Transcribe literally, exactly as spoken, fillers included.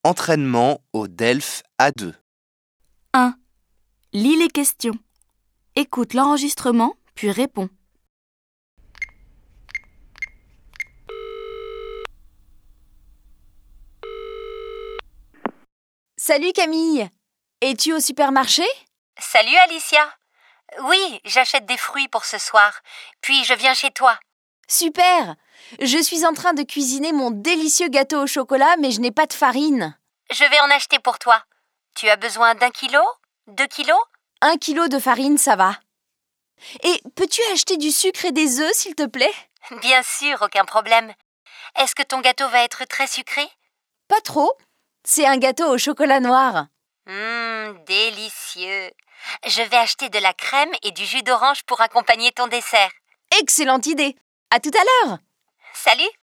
Entraînement au DELF A deux. un. Lis les questions. Écoute l'enregistrement, puis réponds. Salut Camille, es-tu au supermarché? Salut Alicia. Oui, j'achète des fruits pour ce soir, puis je viens chez toi. Super! Je suis en train de cuisiner mon délicieux gâteau au chocolat, mais je n'ai pas de farine. Je vais en acheter pour toi. Tu as besoin d'un kilo? Deux kilos? Un kilo de farine, ça va. Et peux-tu acheter du sucre et des œufs, s'il te plaît? Bien sûr, aucun problème. Est-ce que ton gâteau va être très sucré? Pas trop. C'est un gâteau au chocolat noir. Hum, délicieux. Je vais acheter de la crème et du jus d'orange pour accompagner ton dessert. Excellente idée. À tout à l'heure. Salut!